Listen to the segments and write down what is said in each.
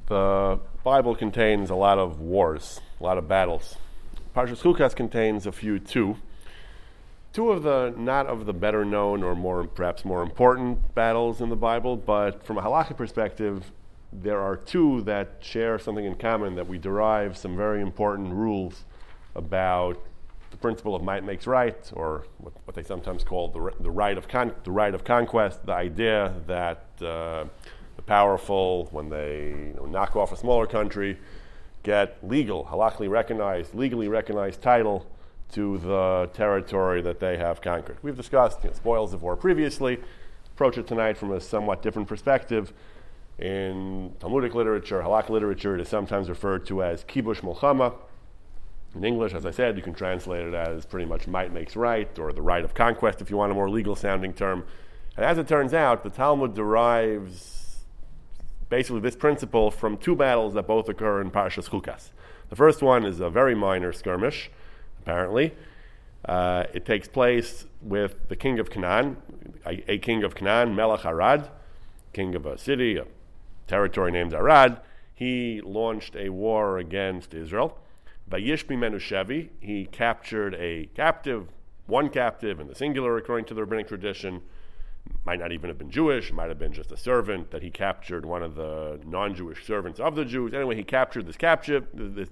The Bible contains a lot of wars, a lot of battles. Parshas Chukas contains a few too. Two of the not of the better known or perhaps more important battles in the Bible, but from a halachic perspective, there are two that share something in common, that we derive some very important rules about the principle of might makes right, or what they sometimes call the right of conquest, the idea that the powerful, when they knock off a smaller country, get legally recognized title to the territory that they have conquered. We've discussed spoils of war previously. Approach it tonight from a somewhat different perspective. In Talmudic literature, halakhic literature, it is sometimes referred to as kibush milchama. In English, as I said, you can translate it as pretty much might makes right, or the right of conquest if you want a more legal sounding term. And as it turns out, the Talmud derives basically this principle from two battles that both occur in Parshas Chukas. The first one is a very minor skirmish, apparently. It takes place with the king of Canaan, a king of Canaan, Melech Arad, king of a city, a territory named Arad. He launched a war against Israel. Vayish bimenu shevi, he captured a captive, one captive in the singular according to the rabbinic tradition. Might not even have been Jewish, might have been just a servant that he captured, one of the non-Jewish servants of the Jews. Anyway, he captured this captive.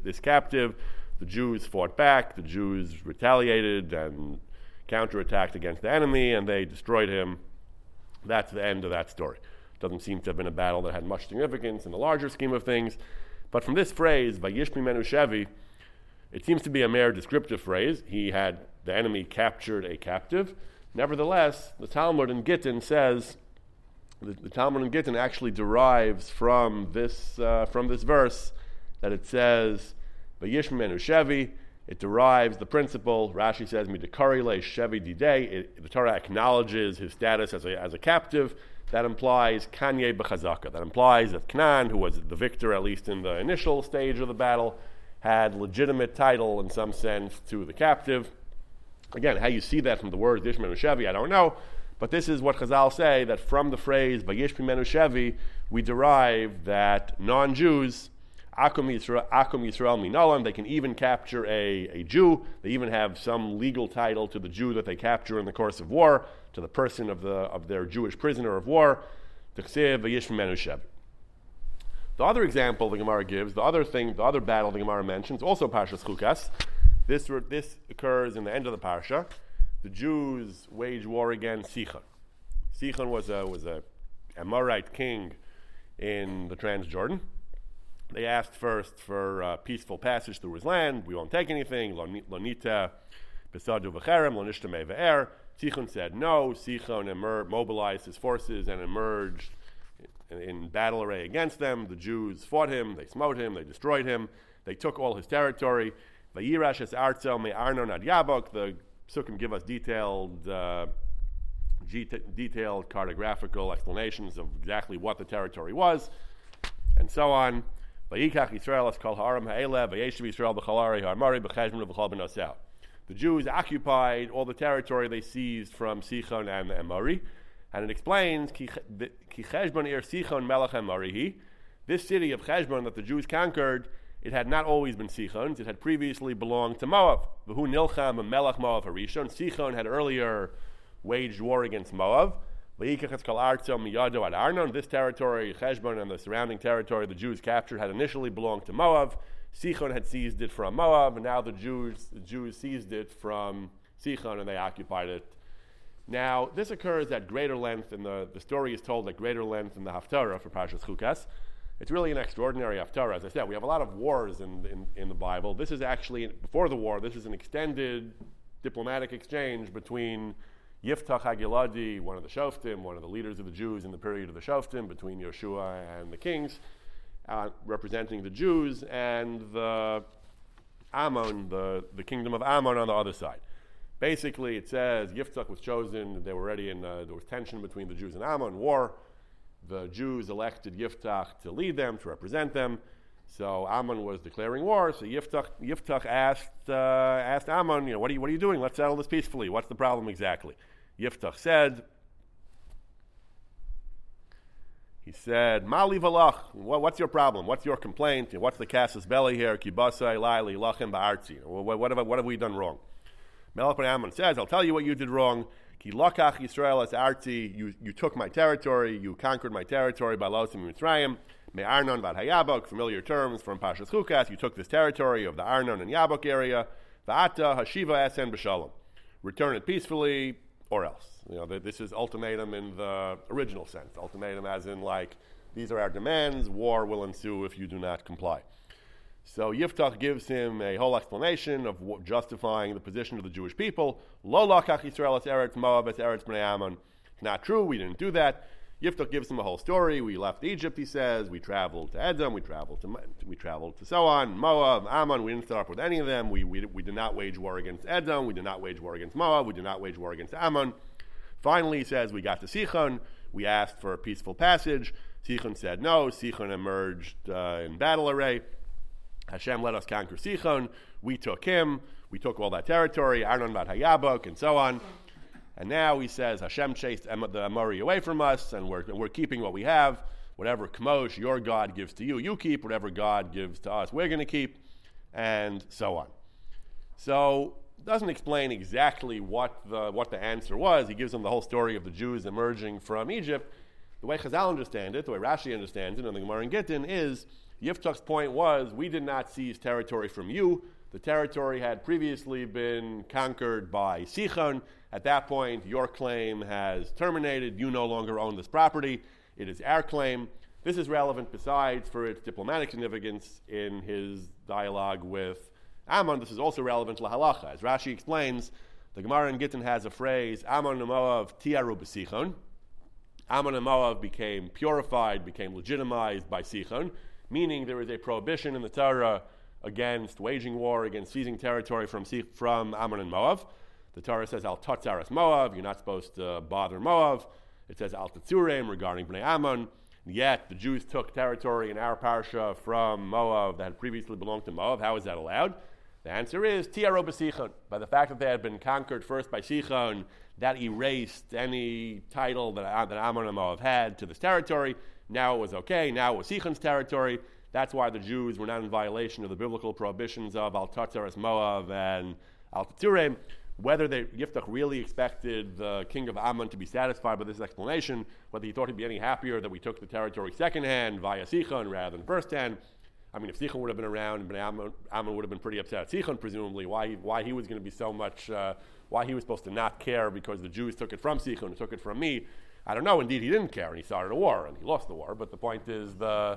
The Jews fought back, the Jews retaliated and counterattacked against the enemy, and they destroyed him. That's the end of that story. Doesn't seem to have been a battle that had much significance in the larger scheme of things. But from this phrase, Vayish bimenu shevi, it seems to be a mere descriptive phrase. The enemy captured a captive. Nevertheless, the Talmud in Gittin says, the Talmud in Gittin actually derives from this verse that it says, Vayish bimenu shevi. It derives the principle. Rashi says, Midikari le shevi didei. The Torah acknowledges his status as a captive. That implies Kanye b'chazaka. That implies that Canaan, who was the victor at least in the initial stage of the battle, had legitimate title in some sense to the captive. Again, how you see that from the words Vayish bimenu shevi, I don't know. But this is what Chazal say, that from the phrase Vayish bimenu shevi, we derive that non-Jews, Akum Yisrael Minolam, they can even capture a Jew. They even have some legal title to the Jew that they capture in the course of war, to the person of their Jewish prisoner of war. T'chsev Vayish bimenu shevi. The other example the Gemara gives, the other battle the Gemara mentions, also Parshas Chukas. This occurs in the end of the parsha. The Jews wage war against Sichon. Sichon was a Amorite king in the Transjordan. They asked first for peaceful passage through his land. We won't take anything. Lo nita besadu v'cherem, lo nishtame ve'er. Sichon said no. Sichon mobilized his forces and emerged in battle array against them. The Jews fought him. They smote him. They destroyed him. They took all his territory. Vayirash es artzel me Arnon ad Yabok. The Sukkim give us detailed cartographical explanations of exactly what the territory was, and so on. Vayikach Yisrael es kol ha'aram ha'elev vayeshiv Yisrael b'chalari ha'amari b'cheshbon v'chal b'nosel. The Jews occupied all the territory they seized from Sichon and the Amori, and it explains ki cheshbon ir Sichon melech Amori. This city of Cheshbon that the Jews conquered, it had not always been Sichon's. It had previously belonged to Moab. V'hu nilcham melech Moab harishon. Sichon had earlier waged war against Moab. V'yikach es kol artzel miyado ad Arnon. This territory, Cheshbon, and the surrounding territory the Jews captured had initially belonged to Moab. Sichon had seized it from Moab, and now the Jews seized it from Sichon, and they occupied it. Now, this occurs at greater length, and the story is told at greater length in the Haftarah for Parshas Chukas. It's really an extraordinary haftarah. As I said, we have a lot of wars in the Bible. This is actually, before the war, this is an extended diplomatic exchange between Yiftach HaGiladi, one of the Shoftim, one of the leaders of the Jews in the period of the Shoftim, between Yeshua and the kings, representing the Jews, and the Ammon, the kingdom of Ammon on the other side. Basically, it says Yiftach was chosen. They were already there was tension between the Jews and Ammon, war. The Jews elected Yiftach to lead them, to represent them. So Ammon was declaring war. So Yiftach asked Ammon, what are you doing? Let's settle this peacefully. What's the problem exactly? Yiftach said, He said, Mali Valach, what's your problem? What's your complaint? What's the casus belli here? Kibasai, Laili, Lachem, Ba'arzi. What have we done wrong? Melech Bnei Ammon says, I'll tell you what you did wrong. Ki Lakach Yisrael as Arzi, you took my territory, you conquered my territory by Losim Mitzrayim. Me Arnon Vad Hayabok, familiar terms from Pashas Chukas, you took this territory of the Arnon and Yabok area. Va'ata Hashiva Esen B'Shalom. Return it peacefully, or else. This is ultimatum in the original sense. Ultimatum as in like, these are our demands, war will ensue if you do not comply. So Yiftach gives him a whole explanation of justifying the position of the Jewish people. Lo lakach Yisrael es Eretz Moab es Eretz Bnei Ammon. It's not true, we didn't do that. Yiftach gives him a whole story. We left Egypt, he says. We traveled to Edom, we traveled to so on, Moab, Ammon. We didn't start up with any of them. We did not wage war against Edom. We did not wage war against Moab. We did not wage war against Ammon. Finally, he says, we got to Sichon. We asked for a peaceful passage. Sichon said no. Sichon emerged in battle array. Hashem let us conquer Sichon. We took him. We took all that territory, Arnon Bat Hayabok, and so on. And now he says, Hashem chased the Amori away from us, and we're keeping what we have. Whatever Kamosh, your God, gives to you, you keep. Whatever God gives to us, we're going to keep, and so on. So, doesn't explain exactly what the answer was. He gives them the whole story of the Jews emerging from Egypt. The way Chazal understand it, the way Rashi understands it, and the Gemara in Gittin is, Yiftach's point was, we did not seize territory from you. The territory had previously been conquered by Sichon. At that point, your claim has terminated. You no longer own this property. It is our claim. This is relevant besides for its diplomatic significance in his dialogue with Ammon. This is also relevant to Halacha. As Rashi explains, the Gemara in Gittin has a phrase, Ammon and Moav tiaru b'Sichon. Ammon and Moav became purified, became legitimized by Sichon, meaning there is a prohibition in the Torah against waging war, against seizing territory from Ammon and Moav. The Torah says, Al Tatzaras Moav, you're not supposed to bother Moav. It says, Al Tatzureim, regarding Bnei Ammon. Yet, the Jews took territory in our parsha from Moav that had previously belonged to Moav. How is that allowed? The answer is, Tiaro b'Sichon. By the fact that they had been conquered first by Sichon, that erased any title that Ammon and Moav had to this territory. Now it was okay. Now it was Sichon's territory. That's why the Jews were not in violation of the biblical prohibitions of Al Tatzaras Moav and Al Tatzureim. Whether Yiftach really expected the king of Ammon to be satisfied with this explanation, whether he thought he'd be any happier that we took the territory secondhand via Sichon rather than firsthand. I mean, if Sichon would have been around, Ammon would have been pretty upset at Sichon, presumably, why he was going to be so much, why he was supposed to not care because the Jews took it from Sichon and took it from me. I don't know. Indeed, he didn't care, and he started a war, and he lost the war. But the point is, the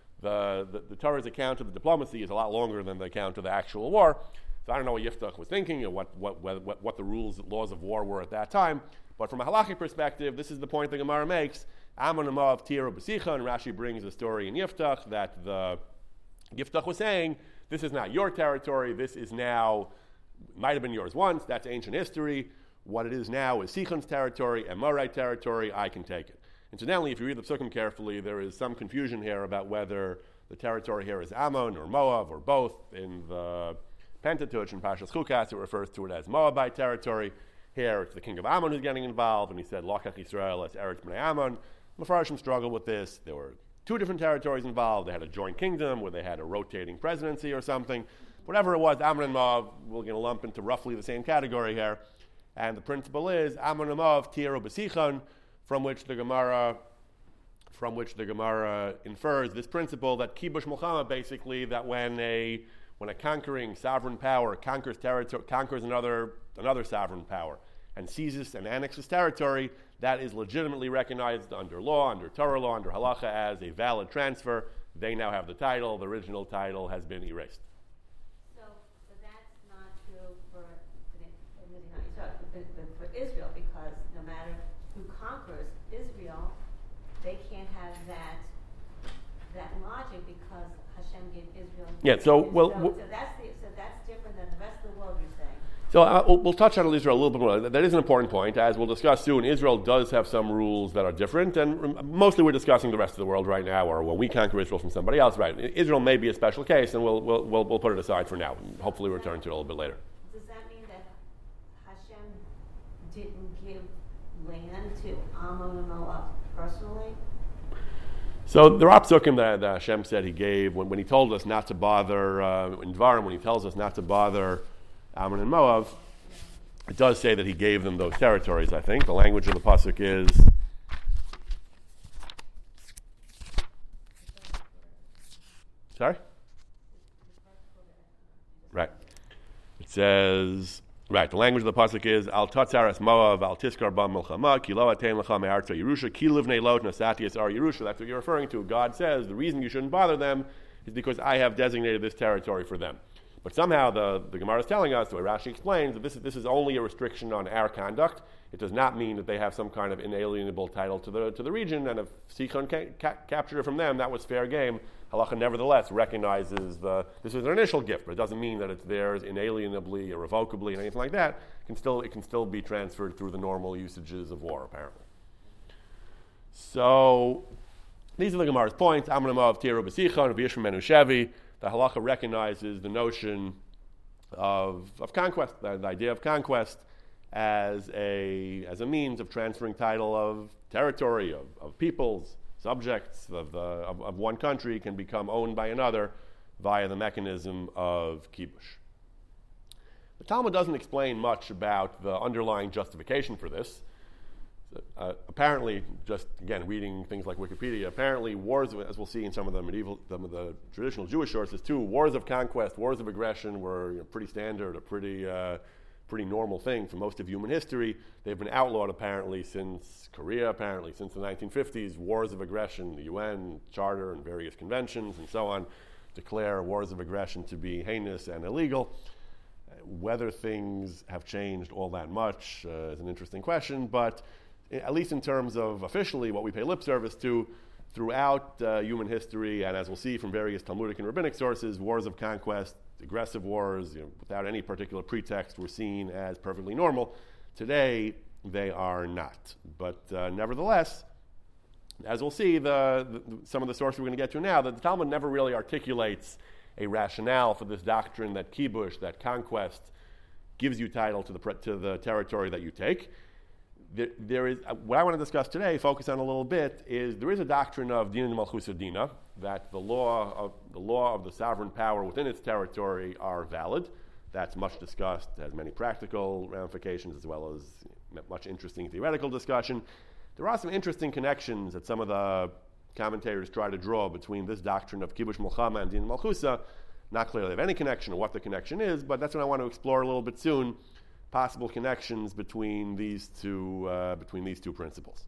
Torah's account of the diplomacy is a lot longer than the account of the actual war. So I don't know what Yiftach was thinking, or what the laws of war were at that time. But from a halachic perspective, this is the point the Gemara makes. Ammon and Moav tiaru b'Sichon. Rashi brings a story in Yiftach that the Yiftach was saying, this is not your territory. This is now, might have been yours once. That's ancient history. What it is now is Sichon's territory, Amorite territory. I can take it. Incidentally, if you read the Psukim carefully, there is some confusion here about whether the territory here is Ammon or Moav or both. In the Pentateuch in Parshas Chukas, it refers to it as Moabite territory. Here, it's the king of Ammon who's getting involved, and he said, Lakach Yisrael es Eretz Bnei Ammon. Mefarshim struggled with this. There were two different territories involved. They had a joint kingdom where they had a rotating presidency or something. Whatever it was, Ammon and Moav, we're going to lump into roughly the same category here. And the principle is Ammon and Moav tiaru b'Sichon, from which the Gemara infers this principle that kibush milchama, basically, that when a conquering sovereign power conquers another sovereign power and seizes and annexes territory, that is legitimately recognized under law, under Torah law, under halacha as a valid transfer. They now have the title. The original title has been erased. So that's not true for Israel, because no matter who conquers Israel, they can't have that logic because Hashem gave Israel. Yeah. So that's different than the rest of the world, you're saying. So we'll touch on Israel a little bit more. That is an important point. As we'll discuss soon, Israel does have some rules that are different, and mostly we're discussing the rest of the world right now, or when we conquer Israel from somebody else. Right? Israel may be a special case, and we'll put it aside for now. Hopefully, return to it a little bit later. Does that mean that Hashem didn't give land to Ammon and Moab personally? So there are psukim that Hashem said He gave when He told us not to bother in Dvarim, when He tells us not to bother Ammon and Moab. It does say that He gave them those territories. I think the language of the pasuk is. Sorry? Right. It says, right, the language of the pasuk is, Al tatzaras Moav, al tiskar bam milchama, ki lo atem lecha me'artza Yerusha, ki livnei lot nasati ar Yerusha. That's what you're referring to. God says the reason you shouldn't bother them is because I have designated this territory for them. But somehow the Gemara is telling us, the way Rashi explains, that this is only a restriction on our conduct. It does not mean that they have some kind of inalienable title to the region, and if Sichon captured it from them, that was fair game. Halacha nevertheless recognizes this is an initial gift, but it doesn't mean that it's theirs inalienably, irrevocably, and anything like that. It can still be transferred through the normal usages of war, apparently. So these are the Gemara's points. Ammon and Moab, Tiru b'Sichon, v'Yishmael menu Shevi. The halacha recognizes the notion of conquest, the idea of conquest as a means of transferring title of territory, of peoples, subjects of one country can become owned by another via the mechanism of kibush. The Talmud doesn't explain much about the underlying justification for this. Apparently, just again reading things like Wikipedia, apparently wars, as we'll see in some of the traditional Jewish sources too, wars of conquest, wars of aggression were pretty standard, a pretty normal thing for most of human history. They've been outlawed apparently since Korea, apparently since the 1950s. Wars of aggression, the UN Charter and various conventions and so on declare wars of aggression to be heinous and illegal. Whether things have changed all that much is an interesting question, but at least in terms of officially what we pay lip service to throughout human history, and as we'll see from various Talmudic and rabbinic sources, wars of conquest, aggressive wars, without any particular pretext, were seen as perfectly normal. Today, they are not. But nevertheless, as we'll see, some of the sources we're going to get to now, that the Talmud never really articulates a rationale for this doctrine that kibush, that conquest, gives you title to the territory that you take. There is what I want to discuss today, focus on a little bit, is there is a doctrine of Dina Malchus Dina, that the law of the sovereign power within its territory are valid. That's much discussed, has many practical ramifications as well as much interesting theoretical discussion. There are some interesting connections that some of the commentators try to draw between this doctrine of Kibush Milchama and Dina Malchusa. Not clearly of any connection or what the connection is, but that's what I want to explore a little bit soon. Possible connections between these two principles.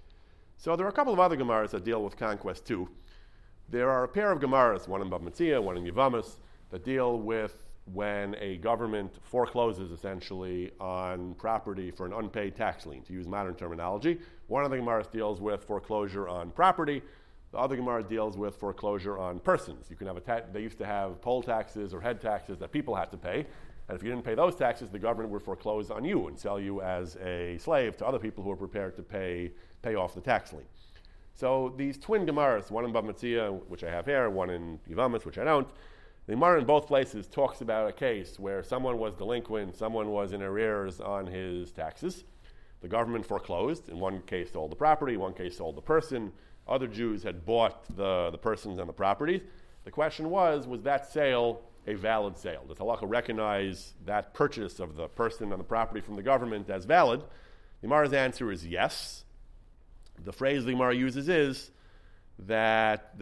So there are a couple of other Gemaras that deal with conquest too. There are a pair of Gemaras, one in Bava Metzia, one in Yevamos, that deal with when a government forecloses essentially on property for an unpaid tax lien, to use modern terminology. One of the Gemaras deals with foreclosure on property. The other Gemara deals with foreclosure on persons. You can have they used to have poll taxes or head taxes that people had to pay. And if you didn't pay those taxes, the government would foreclose on you and sell you as a slave to other people who are prepared to pay off the tax lien. So these twin Gemaras, one in Bava Metzia, which I have here, one in Yevamos, which I don't, the Gemara in both places talks about a case where someone was delinquent, someone was in arrears on his taxes. The government foreclosed. In one case, sold the property. In one case, sold the person. Other Jews had bought the persons and the properties. The question was that sale a valid sale? Does halacha recognize that purchase of the person and the property from the government as valid? The Gemara's answer is yes. The phrase the Gemara uses is that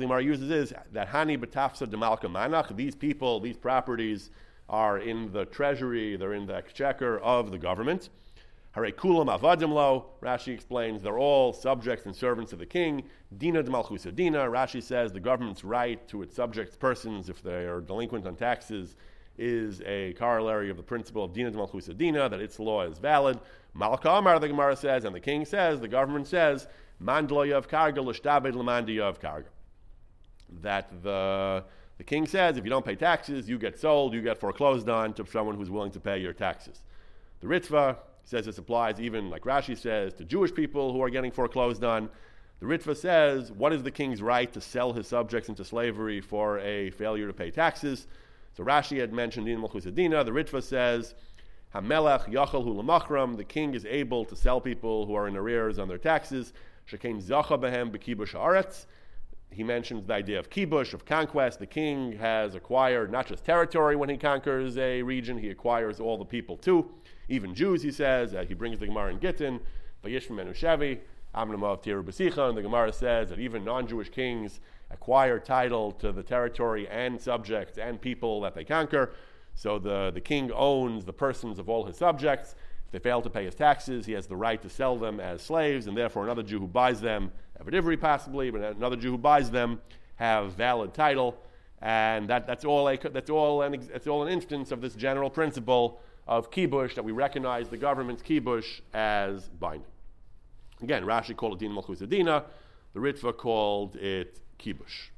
Hani B'tafsa Demalka Manach, these people, these properties are in the treasury, they're in the exchequer of the government. Hare Kulam Avadim Lo, Rashi explains, they're all subjects and servants of the king. Dina D'Malchusa Dina, Rashi says the government's right to its subjects' persons, if they are delinquent on taxes, is a corollary of the principle of Dina D'Malchusa Dina, that its law is valid. Malka Amar, the Gemara says, and the king says, the government says, Man Lo Yav Karga L'Shtabed L'Mandi Yav Karga. That the king says, if you don't pay taxes, you get sold, you get foreclosed on to someone who's willing to pay your taxes. The Ritva says this applies even, like Rashi says, to Jewish people who are getting foreclosed on. The Ritva says, what is the king's right to sell his subjects into slavery for a failure to pay taxes? So Rashi had mentioned Din Malchus Dina. The Ritva says, Hamelech Yachal Hu L'Machram, the king is able to sell people who are in arrears on their taxes. Shekein Zacha Behem B'Kibush Haaretz. he mentions the idea of kibush, of conquest. The king has acquired not just territory when he conquers a region, he acquires all the people too. Even Jews, he says. He brings the Gemara in Gittin, Vayishma Menu Shevi, Amnamav Tiru Basicha, and the Gemara says that even non-Jewish kings acquire title to the territory and subjects and people that they conquer. So the king owns the persons of all his subjects. If they fail to pay his taxes, he has the right to sell them as slaves, and therefore another Jew who buys them, Evidivri possibly, but another Jew who buys them have valid title, and that's all an instance of this general principle of kibush, that we recognize the government's kibush as binding. Again, Rashi called it Din Malchus Adina, the Ritva called it kibush.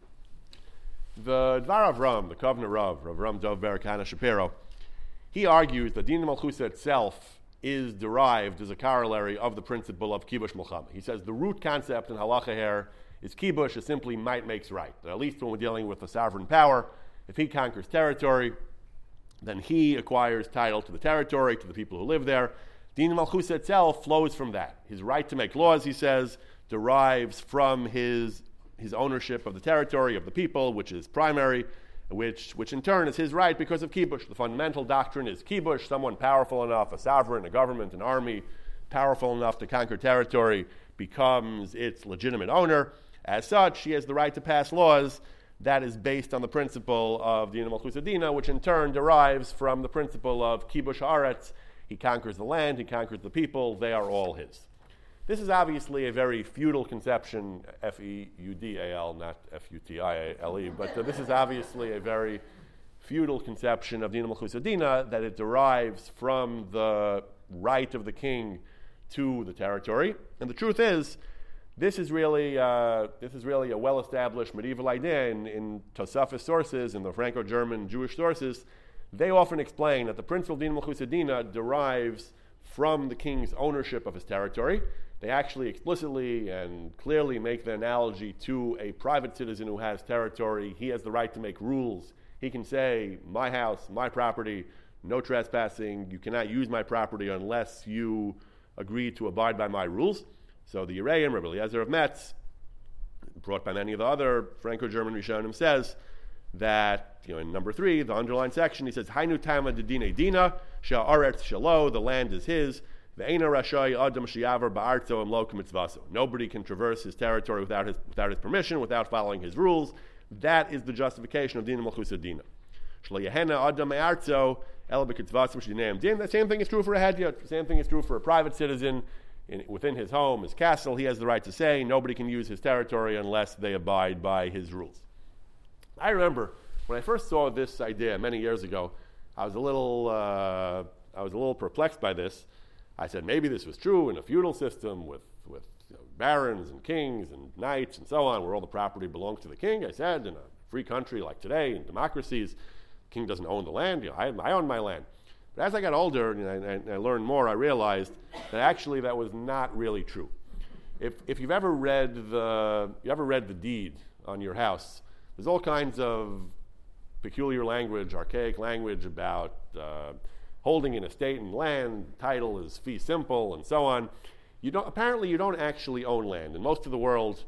The Dvar Avram, the Kovner Rav Avram Dov Ber Kana Shapiro, he argues that Din Malchusa itself is derived as a corollary of the principle of kibush milchama. He says the root concept in halacha here is kibush is simply might makes right. At least when we're dealing with a sovereign power, if he conquers territory, then he acquires title to the territory, to the people who live there. Din Malchusa itself flows from that. His right to make laws, he says, derives from his ownership of the territory, of the people, which is primary, which in turn is his right because of kibush. The fundamental doctrine is kibush, someone powerful enough, a sovereign, a government, an army, powerful enough to conquer territory, becomes its legitimate owner. As such, he has the right to pass laws that is based on the principle of Din Malchus Adina, which in turn derives from the principle of kibush haaretz. He conquers the land, he conquers the people, they are all his. This is obviously a very feudal conception, F-E-U-D-A-L, not F-U-T-I-A-L-E, but this is obviously a very feudal conception of Din Malchus Adina, that it derives from the right of the king to the territory. And the truth is, this is really a well-established medieval idea in Tosafos sources, in the Franco-German Jewish sources. They often explain that the principle of Din Malchus Adina derives from the king's ownership of his territory. They actually explicitly and clearly make the analogy to a private citizen who has territory. He has the right to make rules. He can say, my house, my property, no trespassing, you cannot use my property unless you agree to abide by my rules. So the Yereim, Rabbi Eliezer of Metz, brought by many of the other Franco-German Rishonim, says that, in number 3, the underlined section, he says, Hainu tama de dine dina, sha'aretz shalo, the land is his, ve'ena rashai adam shi'avar ba'artzo im lo k'mitzvaso. Nobody can traverse his territory without his permission, without following his rules. That is the justification of Din Malchus Adina. Shlo yehena adam me'artzo, el b'kitzvasim sh'dineim din. The same thing is true for a hedyot. The same thing is true for a private citizen. Within his home, his castle, he has the right to say nobody can use his territory unless they abide by his rules. I remember when I first saw this idea many years ago, I was a little perplexed by this. I said maybe this was true in a feudal system with barons and kings and knights and so on, where all the property belongs to the king. I said in a free country like today, in democracies, the king doesn't own the land. I own my land. But as I got older and I learned more, I realized that actually that was not really true. If you've ever read the deed on your house, there's all kinds of peculiar language, archaic language about holding an estate and land. Title is fee simple and so on. Apparently you don't actually own land. In most of the world,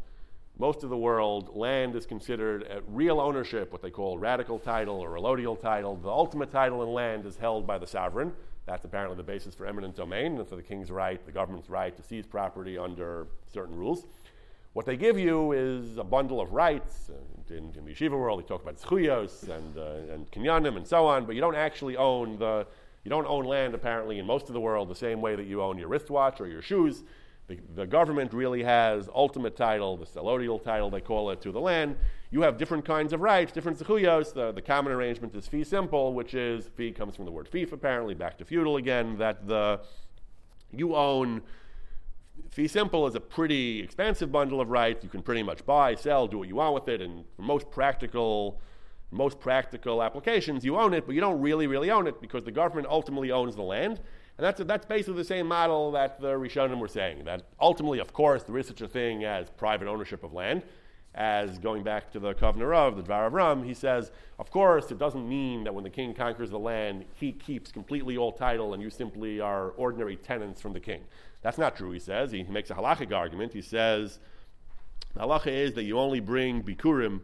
land is considered a real ownership, what they call radical title or allodial title. The ultimate title in land is held by the sovereign. That's apparently the basis for eminent domain, and for the king's right, the government's right to seize property under certain rules. What they give you is a bundle of rights. In the yeshiva world, they talk about zchuyos and kinyanim and so on, but you don't actually own land apparently in most of the world the same way that you own your wristwatch or your shoes. The government really has ultimate title, the allodial title they call it, to the land. You have different kinds of rights, different zechuyos. The common arrangement is fee simple, which is, fee comes from the word fief apparently, back to feudal again, that you own. Fee simple is a pretty expansive bundle of rights. You can pretty much buy, sell, do what you want with it, and for most practical applications, you own it, but you don't really own it because the government ultimately owns the land. And that's basically the same model that the Rishonim were saying, that ultimately, of course, there is such a thing as private ownership of land. As going back to the Kovner Rav, the Dvar Avram, he says, of course, it doesn't mean that when the king conquers the land, he keeps completely all title and you simply are ordinary tenants from the king. That's not true, he says. He makes a halachic argument. He says, The halacha is that you only bring bikurim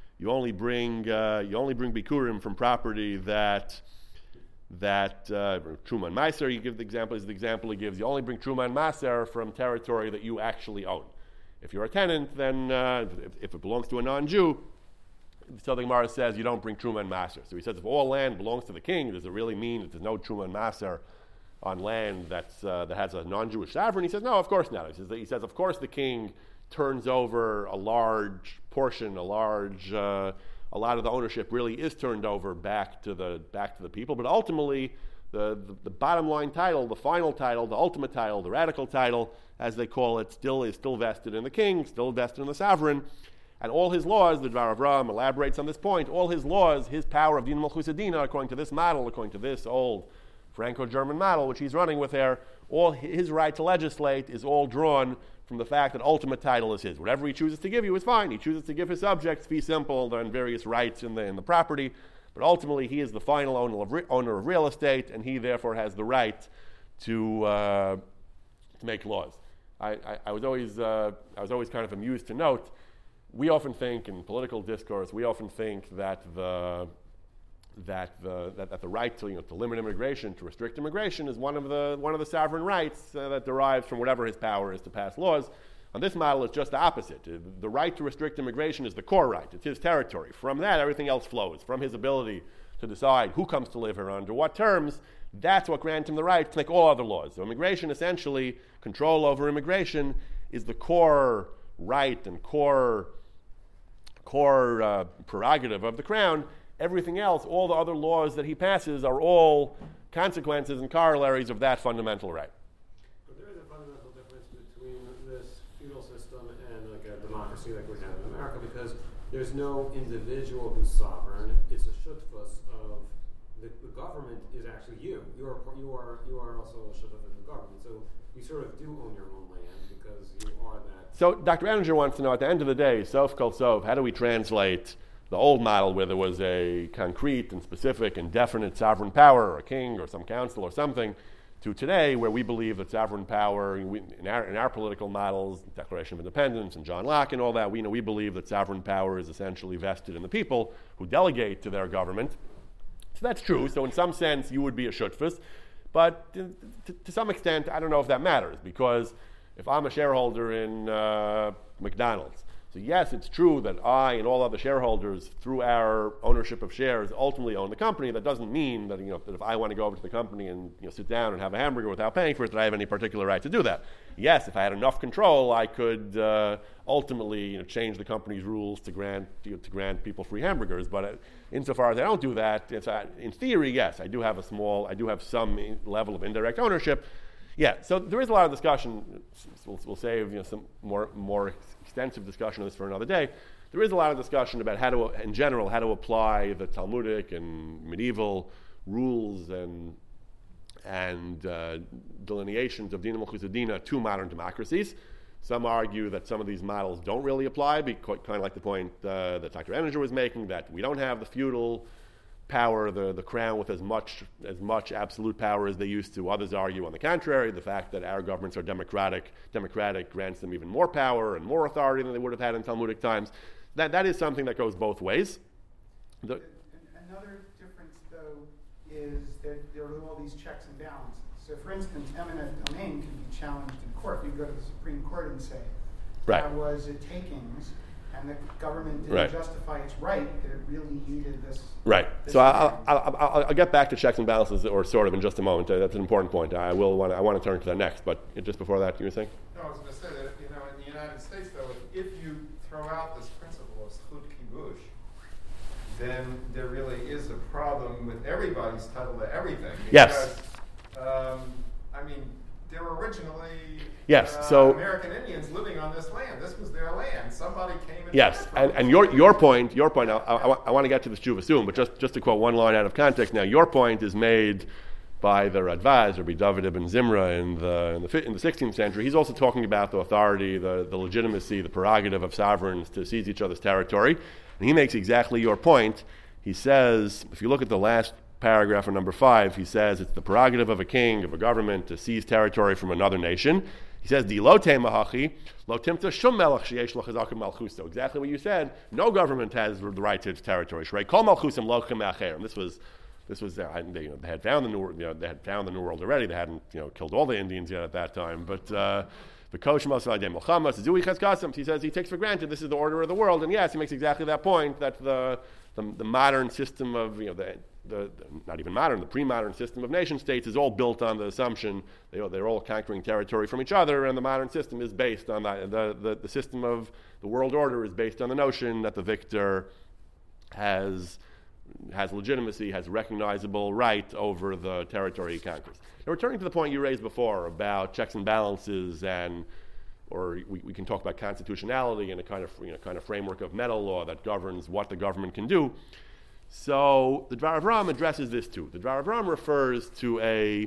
from property that truma and maaser. You give the example he gives. You only bring truma and maaser from territory that you actually own. If you're a tenant, then if it belongs to a non-Jew, so the Gemara says you don't bring truma and maaser. So he says if all land belongs to the king, does it really mean that there's no truma and maaser on land that has a non-Jewish sovereign? He says no, of course not. He says of course the king turns over a large portion, a lot of the ownership really is turned over back to the people. But ultimately, the bottom line title, the final title, the ultimate title, the radical title, as they call it, is still vested in the king, still vested in the sovereign. And all his laws, the Dvar Avraham elaborates on this point, all his laws, his power of Din Malchus Adina, according to this model, according to this old Franco-German model, which he's running with there, all his right to legislate is all drawn from the fact that ultimate title is his. Whatever he chooses to give you is fine. He chooses to give his subjects fee simple and various rights in the property, but ultimately he is the final owner of real estate, and he therefore has the right to make laws. I was always kind of amused to note. We often think in political discourse, that the right to limit immigration, to restrict immigration, is one of the sovereign rights that derives from whatever his power is to pass laws. On this model, it's just the opposite. The right to restrict immigration is the core right. It's his territory. From that, everything else flows. From his ability to decide who comes to live here under what terms, that's what grants him the right to make all other laws. So immigration, essentially, control over immigration, is the core right and core prerogative of the crown. Everything else, all the other laws that he passes, are all consequences and corollaries of that fundamental right. But there is a fundamental difference between this feudal system and like a democracy like we have in America, because there's no individual who's sovereign. It's a shutfus of the government is actually you. You are also a shutfus of the government. So you sort of do own your own land because you are that. So Dr. Anninger wants to know, at the end of the day, sof kol sof, how do we translate the old model where there was a concrete and specific and definite sovereign power, or a king or some council or something, to today where we believe that sovereign power, in our political models, Declaration of Independence and John Locke and all that, we believe that sovereign power is essentially vested in the people who delegate to their government. So that's true. So in some sense, you would be a shutfus. But to some extent, I don't know if that matters, because if I'm a shareholder in McDonald's, so yes, it's true that I and all other shareholders, through our ownership of shares, ultimately own the company. That doesn't mean that that if I want to go over to the company and sit down and have a hamburger without paying for it, that I have any particular right to do that. Yes, if I had enough control, I could ultimately change the company's rules to grant people free hamburgers. But insofar as I don't do that, in theory, yes, I do have some level of indirect ownership. Yeah, so there is a lot of discussion. We'll save some more extensive discussion of this for another day. There is a lot of discussion about how to apply the Talmudic and medieval rules and delineations of Dina Malchus Adina to modern democracies. Some argue that some of these models don't really apply, kind of like the point that Dr. Anninger was making, that we don't have the feudal power, the crown with as much absolute power as they used to. Others argue on the contrary, the fact that our governments are democratic grants them even more power and more authority than they would have had in Talmudic times. That is something that goes both ways. Another difference, though, is that there are all these checks and balances. So, for instance, eminent domain can be challenged in court. You go to the Supreme Court and say, right, that was a takings, and the government didn't justify its right, that it really needed this. Right. So I'll get back to checks and balances, or sort of, in just a moment. That's an important point. I want to turn to that next. But just before that, you were saying? No, I was going to say that in the United States, though, if you throw out this principle of zchut kibush, then there really is a problem with everybody's title to everything. Yes. They were originally American Indians living on this land. This was their land. Somebody came and yes, and your point. I want to get to this tshuva soon, but just to quote one line out of context. Now, your point is made by the Radvaz, Rabbi David ibn Zimra, in the 16th century. He's also talking about the authority, the legitimacy, the prerogative of sovereigns to seize each other's territory, and he makes exactly your point. He says, if you look at the last paragraph of number 5, he says it's the prerogative of a king, of a government, to seize territory from another nation. He says, "Di lo mahachi lo timta shum melech sheyesh lo chazakim malchuso." Exactly what you said. No government has the right to its territory. Right? Kol malchusim lo chem'acher. This was they had found the New World already. They hadn't killed all the Indians yet at that time. But he says he takes for granted this is the order of the world. And yes, he makes exactly that point that the modern system of the not even modern, the pre-modern system of nation states is all built on the assumption they're all conquering territory from each other, and the modern system is based on that. The system of the world order is based on the notion that the victor has legitimacy, has recognizable right over the territory he conquers. Now, returning to the point you raised before about checks and balances, or we can talk about constitutionality and a kind of framework of meta law that governs what the government can do. So the Dvar Avram addresses this too. The Dvar Avram refers to a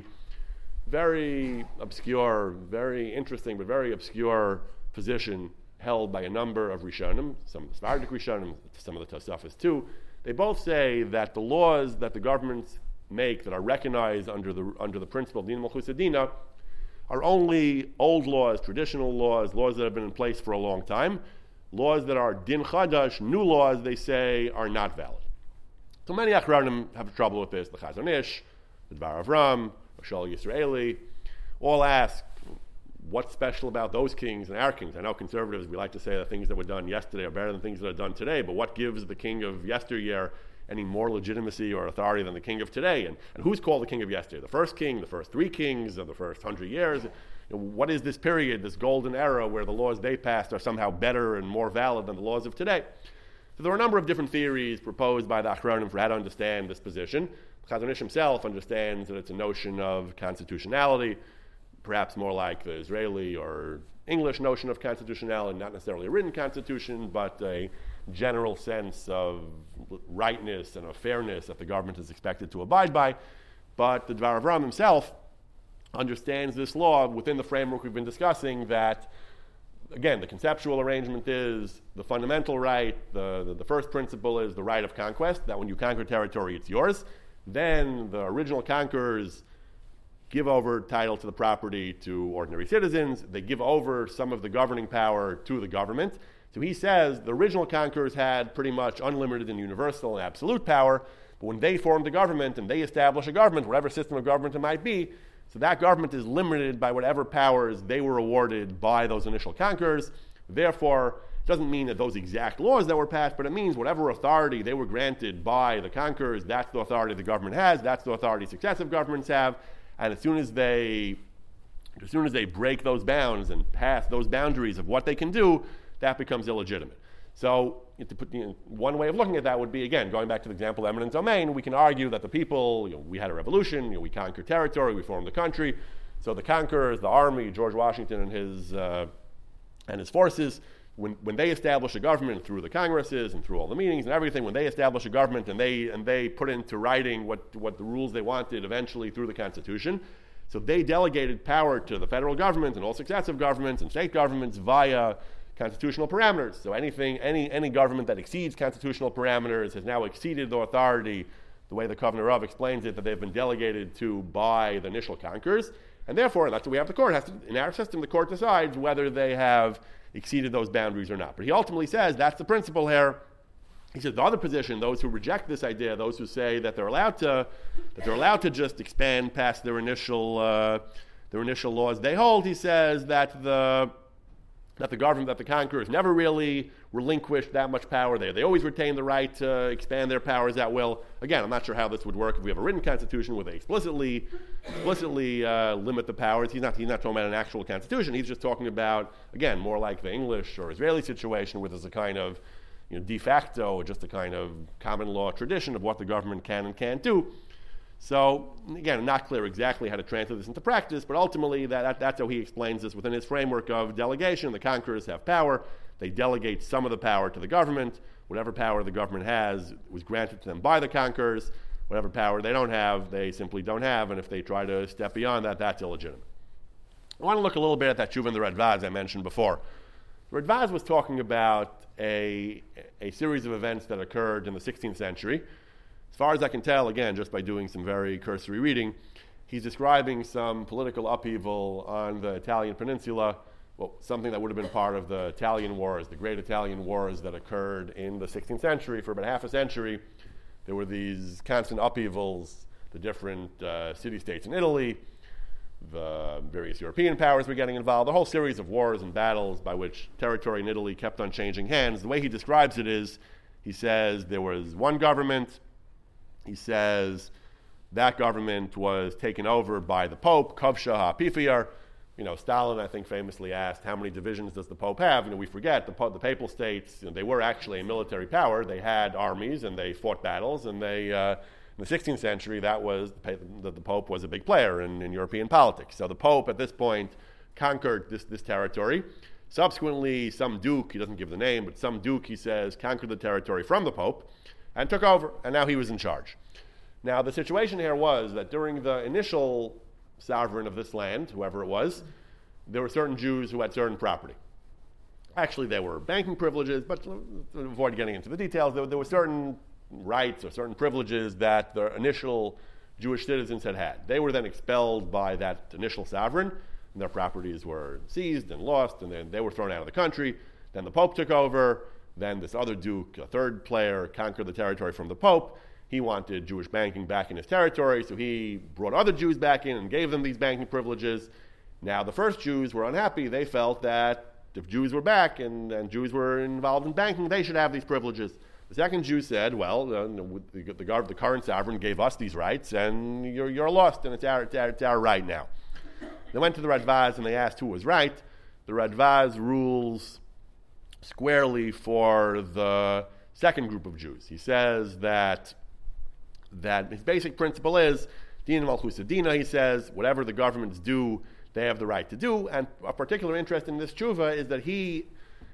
very obscure, very interesting, but very obscure position held by a number of Rishonim, some of the Sephardic Rishonim, some of the Tosafos too. They both say that the laws that the governments make that are recognized under the principle of Din Malchus Adina are only old laws, traditional laws that have been in place for a long time. Laws that are Din Chadash, new laws, they say, are not valid. So many Achronim have trouble with this. The Chazon Ish, the Dvar Avram, Roshal Yisraeli, all ask, what's special about those kings and our kings? I know conservatives, we like to say that things that were done yesterday are better than things that are done today, but what gives the king of yesteryear any more legitimacy or authority than the king of today? And who's called the king of yesterday? The first king, the first three kings of the first 100 years? What is this period, this golden era where the laws they passed are somehow better and more valid than the laws of today? So there are a number of different theories proposed by the Achronim for how to understand this position. Chazon Ish himself understands that it's a notion of constitutionality, perhaps more like the Israeli or English notion of constitutionality, not necessarily a written constitution, but a general sense of rightness and of fairness that the government is expected to abide by. But the Dvar Avram himself understands this law within the framework we've been discussing, that again, the conceptual arrangement is the fundamental right, the first principle is the right of conquest, that when you conquer territory, it's yours. Then the original conquerors give over title to the property to ordinary citizens. They give over some of the governing power to the government. So he says the original conquerors had pretty much unlimited and universal and absolute power, but when they formed a government and they establish a government, whatever system of government it might be, so that government is limited by whatever powers they were awarded by those initial conquerors. Therefore, it doesn't mean that those exact laws that were passed, but it means whatever authority they were granted by the conquerors, that's the authority the government has, that's the authority successive governments have, and as soon as they break those bounds and pass those boundaries of what they can do, that becomes illegitimate. So one way of looking at that would be, again, going back to the example of eminent domain, we can argue that the people, we had a revolution, we conquered territory, we formed the country, so the conquerors, the army, George Washington and his forces, when they establish a government through the Congresses and through all the meetings and everything, when they establish a government and they put into writing what the rules they wanted eventually through the Constitution, so they delegated power to the federal government and all successive governments and state governments via constitutional parameters. So any government that exceeds constitutional parameters has now exceeded the authority, the way the Kovner Rav explains it, that they've been delegated to by the initial conquerors, and therefore, that's what we have the court. In our system, the court decides whether they have exceeded those boundaries or not. But he ultimately says that's the principle here. He says the other position, those who reject this idea, those who say that they're allowed to just expand past their initial laws, they hold, he says, that the government, that the conquerors never really relinquished that much power. They always retain the right to expand their powers at will. Again, I'm not sure how this would work if we have a written constitution where they explicitly limit the powers. He's not talking about an actual constitution. He's just talking about, again, more like the English or Israeli situation, where there's a kind of de facto, just a kind of common law tradition of what the government can and can't do. So, again, not clear exactly how to translate this into practice, but ultimately that's how he explains this within his framework of delegation. The conquerors have power. They delegate some of the power to the government. Whatever power the government has was granted to them by the conquerors. Whatever power they don't have, they simply don't have, and if they try to step beyond that, that's illegitimate. I want to look a little bit at that Tshuva and the Radvaz I mentioned before. The Radvaz was talking about a series of events that occurred in the 16th century. As far as I can tell, again, just by doing some very cursory reading, He's describing some political upheaval on the Italian peninsula, well, something that would have been part of the Italian Wars, the great Italian Wars that occurred in the 16th century. For about half a century, there were these constant upheavals, the different city-states in Italy, the various European powers were getting involved, a whole series of wars and battles by which territory in Italy kept on changing hands. The way he describes it is, he says there was one government, he says that government was taken over by the Pope, Kovsha HaPifiar. Stalin, I think, famously asked, how many divisions does the Pope have? We forget, the Papal States, they were actually a military power. They had armies, and they fought battles, and they, in the 16th century, that was, the Pope was a big player in European politics. So the Pope, at this point, conquered this territory. Subsequently, some duke, he doesn't give the name, but some duke, he says, conquered the territory from the Pope, and took over, and now he was in charge. Now, the situation here was that during the initial sovereign of this land, whoever it was, there were certain Jews who had certain property. Actually, there were banking privileges, but to avoid getting into the details, there were certain rights or certain privileges that the initial Jewish citizens had. They were then expelled by that initial sovereign, and their properties were seized and lost, and then they were thrown out of the country. Then the Pope took over. Then this other duke, a third player, conquered the territory from the Pope. He wanted Jewish banking back in his territory, so he brought other Jews back in and gave them these banking privileges. Now, the first Jews were unhappy. They felt that if Jews were back and Jews were involved in banking, they should have these privileges. The second Jew said, well, the current sovereign gave us these rights, and you're lost, and it's our right now. They went to the Radvaz, and they asked who was right. The Radvaz rules squarely for the second group of Jews. He says that his basic principle is, Din Malchus Adina, he says, whatever the governments do, they have the right to do. And a particular interest in this tshuva is that he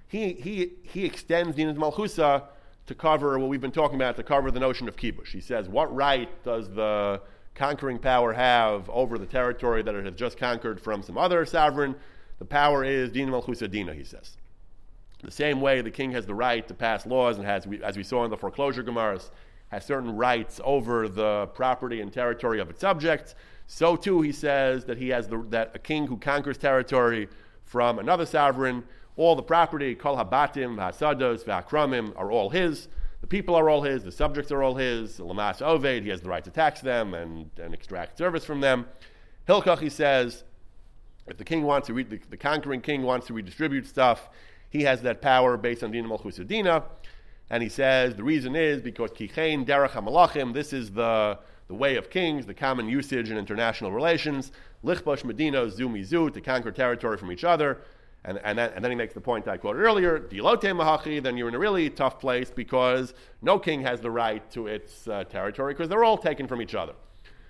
extends Din Malchusa to cover what we've been talking about, to cover the notion of kibush. He says, what right does the conquering power have over the territory that it has just conquered from some other sovereign? The power is Din Malchus Adina, he says. The same way the king has the right to pass laws and has, as we saw in the foreclosure Gemaras, has certain rights over the property and territory of its subjects, so too he says that he has that a king who conquers territory from another sovereign, all the property, kol habatim, hasados, v'akramim, are all his. The people are all his, the subjects are all his. Lamas oved, he has the right to tax them and extract service from them. Hilkach, he says, if the king wants to the conquering king wants to redistribute stuff, he has that power based on Din Malchus Adina. And he says the reason is because kichein derech hamalachim, this is the way of kings, the common usage in international relations. Lichbosh medina zu mizu, to conquer territory from each other. And then he makes the point I quoted earlier, dilote mahachi, then you're in a really tough place because no king has the right to its territory because they're all taken from each other.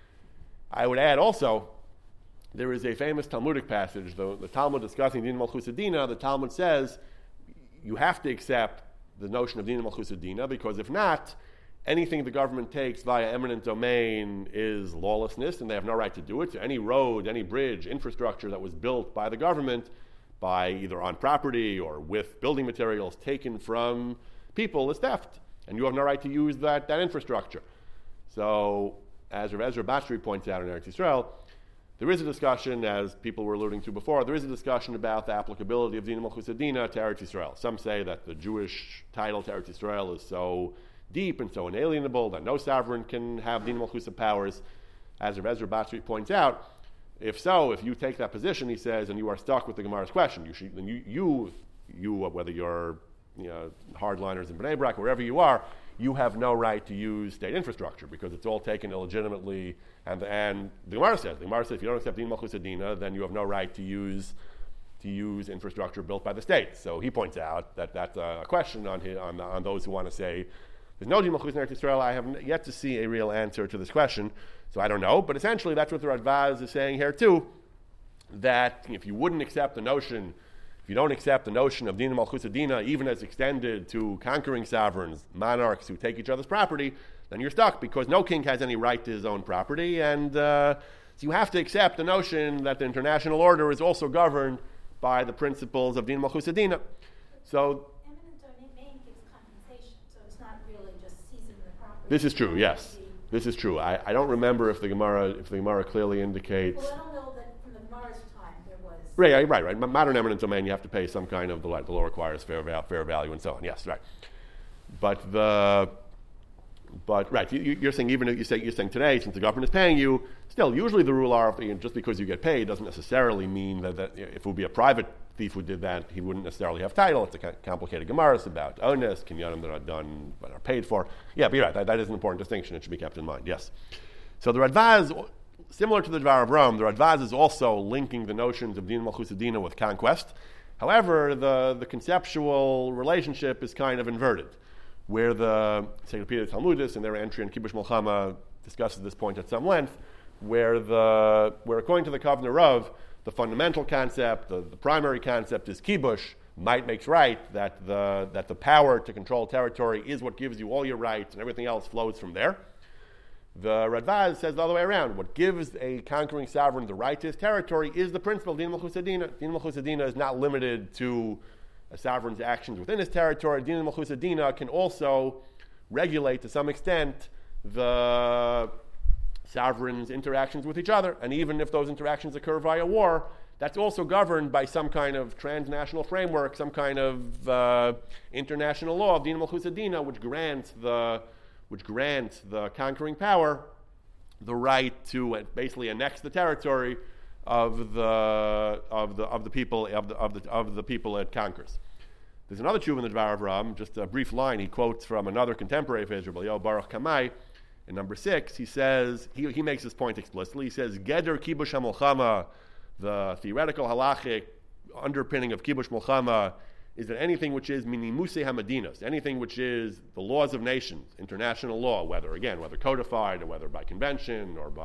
I would add also, there is a famous Talmudic passage, the Talmud discussing Din Malchus Adina. The Talmud says you have to accept the notion of Din Malchus Adina, because if not, anything the government takes via eminent domain is lawlessness, and they have no right to do it. So any road, any bridge, infrastructure that was built by the government, by either on property or with building materials taken from people, is theft, and you have no right to use that infrastructure. So, as Rav Ezra Batshri points out in Eretz Yisrael, there is a discussion, as people were alluding to before, there is a discussion about the applicability of Din Malchus Adina to Eretz Yisrael. Some say that the Jewish title to Eretz Yisrael is so deep and so inalienable that no sovereign can have Din Malchus powers. As Rav Ezra Batshri points out, if you take that position, he says, and you are stuck with the Gemara's question, you whether you're hardliners in Bnei Brak, wherever you are, you have no right to use state infrastructure because it's all taken illegitimately. And the Gemara says, if you don't accept Din Malchus Adina, then you have no right to use infrastructure built by the state. So he points out that that's a question on those who want to say there's no Din Malchus in Eretz Yisrael. I have yet to see a real answer to this question, so I don't know. But essentially, that's what the Radvaz is saying here too. That if you don't accept the notion of Din Malchus Adina, even as extended to conquering sovereigns, monarchs who take each other's property, then you're stuck because no king has any right to his own property, and so you have to accept the notion that the international order is also governed by the principles of Din Malchus Adina. So eminent domain gives compensation, so it's not really just seizing the property. This is true, yes. This is true. I don't remember if the Gemara clearly indicates. Well, I don't know that from the Gemara's time there was. Right. Modern eminent domain, you have to pay some kind of the law requires fair value and so on. Yes, right. But right, you're saying even if you're saying today, since the government is paying you, still usually the rule are just because you get paid doesn't necessarily mean that if it would be a private thief who did that, he wouldn't necessarily have title. It's a complicated Gemaras about ones, kinyanim that are done but are paid for. Yeah, but you're right. That is an important distinction. It should be kept in mind. Yes. So the Radvaz, similar to the Dvar of Rome, the Radvaz is also linking the notions of Din Malchus Adina with conquest. However, the conceptual relationship is kind of inverted, where the Encyclopedia Talmudis in their entry on Kibush Milchama discusses this point at some length, where according to the Kavner Rav, the fundamental concept, the primary concept is kibush, might makes right, that the power to control territory is what gives you all your rights and everything else flows from there. The Radvaz says the other way around. What gives a conquering sovereign the right to his territory is the principle, Din Malchus Adina. Din Malchus Adina is not limited to a sovereign's actions within his territory. Din Malchus Adina can also regulate to some extent the sovereigns' interactions with each other, and even if those interactions occur via war, that's also governed by some kind of transnational framework, some kind of international law of Din Malchus Adina, which grants the conquering power the right to basically annex the territory of the people it conquers. There's another tshuva in the Dvar of Ram, just a brief line. He quotes from another contemporary of Israel, Baruch Kamai. In number 6, he says, he makes this point explicitly. He says, Geder Kibush HaMilchama, the theoretical halachic underpinning of Kibush Milchama is that anything which is minimuse hamadinas, anything which is the laws of nations, international law, whether codified or whether by convention or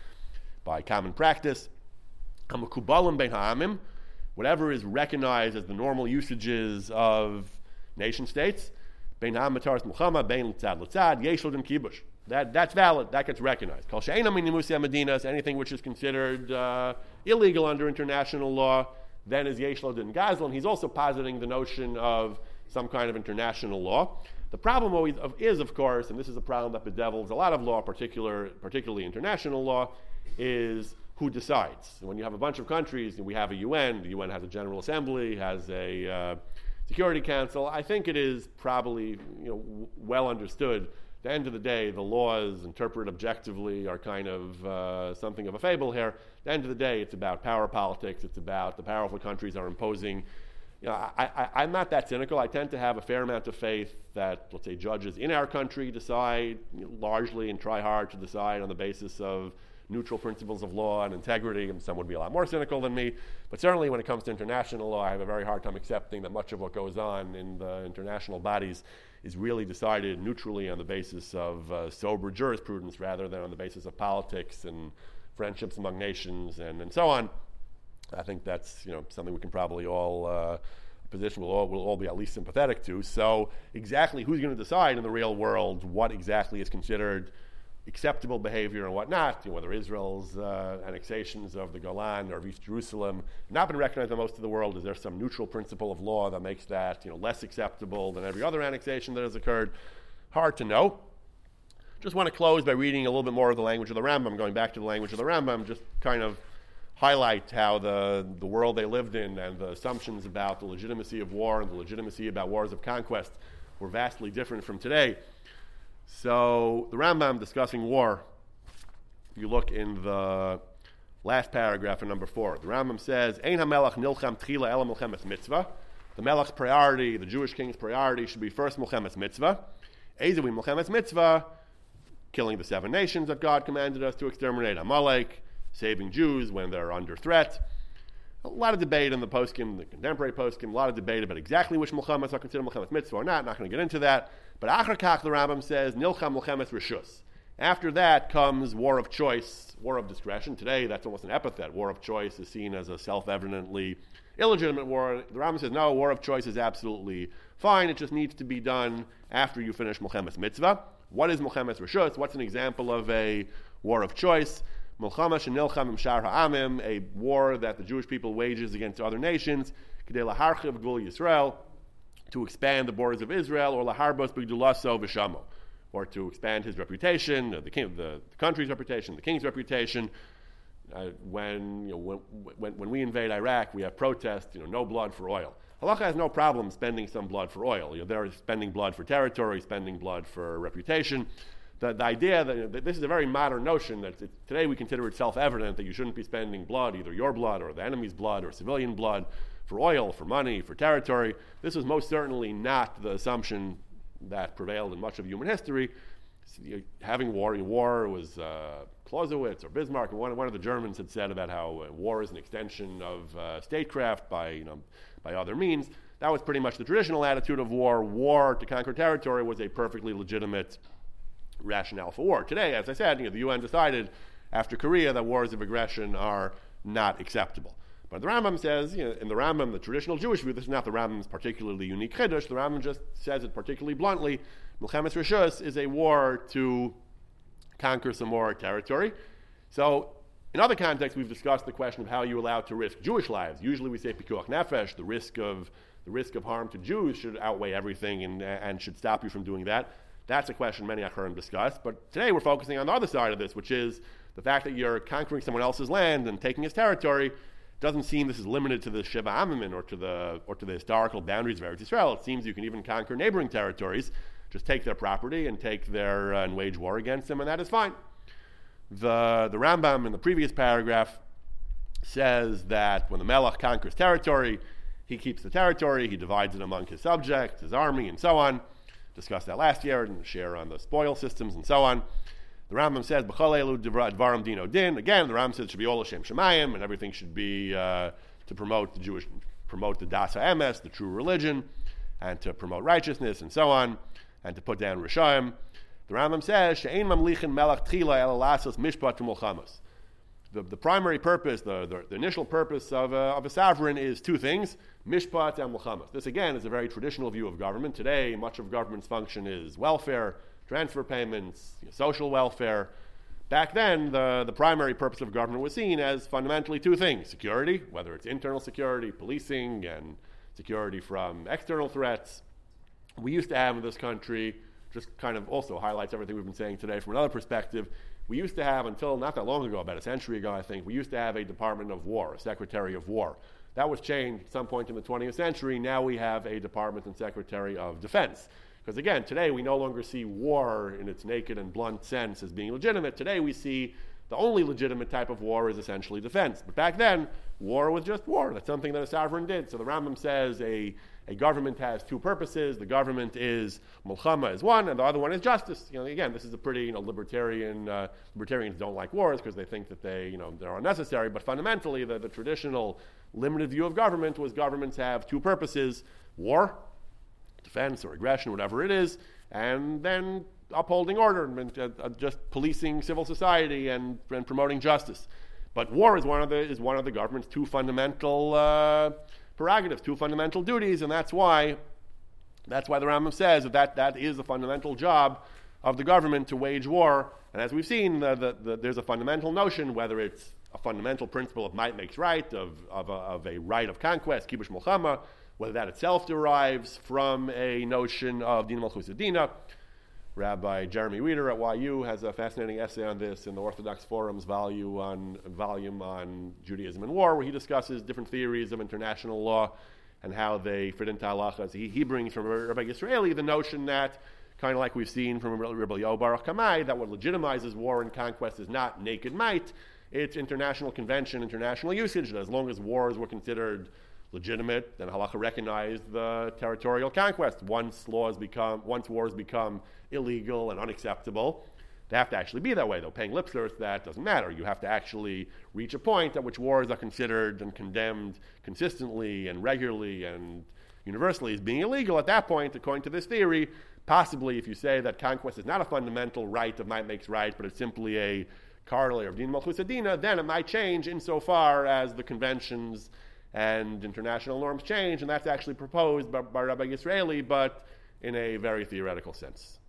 by common practice, hamakubalim bein ha'amim, whatever is recognized as the normal usages of nation states, bein ha'am mataras milchama, bein l'tzad l'tzad, yesh l'dim kibush. That's valid. That gets recognized. Kol she'eina minimuse hamadinas, anything which is considered illegal under international law, then is yesh lo din gazlan. He's also positing the notion of some kind of international law. The problem always is, of course, and this is a problem that bedevils a lot of law, particularly international law, is who decides. When you have a bunch of countries, we have a UN, the UN has a General Assembly, has a Security Council. I think it is probably well understood. At the end of the day, the laws interpreted objectively are kind of something of a fable here. At the end of the day, it's about power politics. It's about the powerful countries are imposing. I'm not that cynical. I tend to have a fair amount of faith that, let's say, judges in our country decide largely and try hard to decide on the basis of neutral principles of law and integrity, and some would be a lot more cynical than me. But certainly when it comes to international law, I have a very hard time accepting that much of what goes on in the international bodies is really decided neutrally on the basis of sober jurisprudence rather than on the basis of politics and friendships among nations and so on. I think that's something we can probably all position we'll all be at least sympathetic to. So exactly who's going to decide in the real world what exactly is considered acceptable behavior and what not, whether Israel's annexations of the Golan or of East Jerusalem have not been recognized by most of the world. Is there some neutral principle of law that makes that less acceptable than every other annexation that has occurred? Hard to know. Just want to close by reading a little bit more of the language of the Rambam, going back to the language of the Rambam, just kind of highlight how the world they lived in and the assumptions about the legitimacy of war and the legitimacy about wars of conquest were vastly different from today. So the Rambam discussing war, if you look in the last paragraph in number 4, the Rambam says, Ein ha-melech nilcham tchila ela milchemes mitzvah. The melech's priority, the Jewish king's priority, should be first milchemes mitzvah. Ezewi milchemes mitzvah, killing the 7 nations that God commanded us to exterminate. Amalek, saving Jews when they're under threat. A lot of debate in the poskim, the contemporary poskim, a lot of debate about exactly which milchemes are considered milchemes mitzvah or not. Not going to get into that. But Achar Kach, the Rambam says, Nilcham milchemes reshus. After that comes war of choice, war of discretion. Today, that's almost an epithet. War of choice is seen as a self-evidently illegitimate war. The Rambam says, no, war of choice is absolutely fine. It just needs to be done after you finish milchemes mitzvah. What is milchemes reshus? What's an example of a war of choice? Milchama shenilcham im shar ha'amim, a war that the Jewish people wages against other nations, kedei laharchiv gvul Yisrael, to expand the borders of Israel, or laharbos b'gdulaso v'shamo, or to expand his reputation, the country's reputation, the king's reputation. When we invade Iraq, we have protests, no blood for oil. Halacha has no problem spending some blood for oil. They're spending blood for territory, spending blood for reputation. The idea that this is a very modern notion that today we consider it self-evident that you shouldn't be spending blood, either your blood or the enemy's blood or civilian blood, for oil, for money, for territory. This was most certainly not the assumption that prevailed in much of human history. Having war was Clausewitz or Bismarck, and one of the Germans had said about how war is an extension of statecraft by other means. That was pretty much the traditional attitude of war. War to conquer territory was a perfectly legitimate rationale for war. Today, as I said, the UN decided after Korea that wars of aggression are not acceptable. But the Rambam says, in the Rambam, the traditional Jewish view, this is not the Rambam's particularly unique chiddush. The Rambam just says it particularly bluntly. Milchemes Reshus is a war to conquer some more territory. So, in other contexts, we've discussed the question of how you're allowed to risk Jewish lives. Usually, we say pikuach nefesh, the risk of harm to Jews should outweigh everything and should stop you from doing that. That's a question many Acharim discuss. But today, we're focusing on the other side of this, which is the fact that you're conquering someone else's land and taking his territory. Doesn't seem this is limited to the Sheva Amamin or to the historical boundaries of Eretz Yisrael. It seems you can even conquer neighboring territories, just take their property and and wage war against them, and that is fine. The Rambam in the previous paragraph says that when the Melech conquers territory, he keeps the territory, he divides it among his subjects, his army, and so on. Discussed that last year and share on the spoil systems and so on. The Rambam says, "B'chol elu dvarim dino din." Again, the Rambam says it should be all Hashem Shemayim, and everything should be to promote the Das HaEmes, the true religion, and to promote righteousness and so on, and to put down Rishayim. The Rambam says, "She'ein mamlichin melech tchila ela lasos mishpat v'molchamos." The primary purpose, the initial purpose of a sovereign is two things: mishpat and mulchamos. This again is a very traditional view of government. Today, much of government's function is welfare, transfer payments, social welfare. Back then, the primary purpose of government was seen as fundamentally two things: security, whether it's internal security, policing, and security from external threats. We used to have in this country, just kind of also highlights everything we've been saying today from another perspective, we used to have, until not that long ago, about a century ago I think, we used to have a Department of War, a Secretary of War. That was changed at some point in the 20th century. Now we have a Department and Secretary of Defense. Because again, today we no longer see war in its naked and blunt sense as being legitimate. Today we see the only legitimate type of war is essentially defense. But back then, war was just war. That's something that a sovereign did. So the Rambam says a government has two purposes. The government is Mulchama is one, and the other one is justice. Again, this is a pretty libertarian. Libertarians don't like wars because they think that they're unnecessary. But fundamentally, the traditional limited view of government was governments have two purposes: war, defense or aggression, whatever it is, and then upholding order and just policing civil society and promoting justice. But war is one of the government's two fundamental prerogatives, two fundamental duties, and that's why the Rambam says that is the fundamental job of the government, to wage war. And as we've seen, there's a fundamental notion, whether it's a fundamental principle of might makes right, of a right of conquest, kibush mulchama, whether that itself derives from a notion of din malchus adina. Rabbi Jeremy Reeder at YU has a fascinating essay on this in the Orthodox Forum's volume on Judaism and war, where he discusses different theories of international law and how they fit into halachas. He brings from Rabbi Yisraeli the notion that, kind of like we've seen from Rabbi Yoel Baruch Kamai, that what legitimizes war and conquest is not naked might, it's international convention, international usage, that as long as wars were considered legitimate, then halacha recognized the territorial conquest. Once wars become illegal and unacceptable, they have to actually be that way, though. Paying lip service, that doesn't matter. You have to actually reach a point at which wars are considered and condemned consistently and regularly and universally as being illegal. At that point, according to this theory, possibly if you say that conquest is not a fundamental right of might makes right, but it's simply a corollary of din malchus adina, then it might change insofar as the conventions and international norms change, and that's actually proposed by Rabbi Yisraeli, but in a very theoretical sense.